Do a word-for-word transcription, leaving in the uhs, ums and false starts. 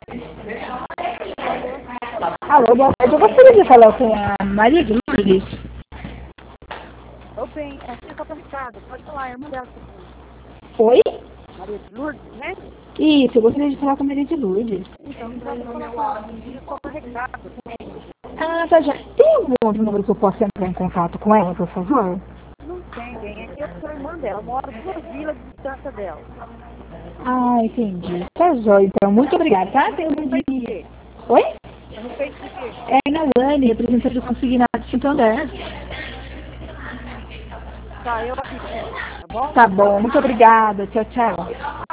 Alô? Alô, boa tarde. Eu gostaria de falar com a Maria de Lourdes. Ô, bem, é só para Ricardo. Pode falar, a irmã dela. Oi? Maria de Lourdes, né? Isso, eu gostaria de falar com a Maria de Lourdes. Então, você vai falar com ela. Só para Ricardo. Ah, tá já. Tem algum outro número que eu possa entrar em contato com ela, por favor? Não tem, bem. É que eu sou irmã dela. Eu moro duas vilas de distância dela. Ah, entendi. Tá jóia, então. Muito obrigada, tá? Tenha um bom Respeito de dia. quê? Oi? A respeito de quê? É na Lane, representante do Consignado de Santander. Tá, eu aviso. Tá bom? Tá bom, muito obrigada. Tchau, tchau.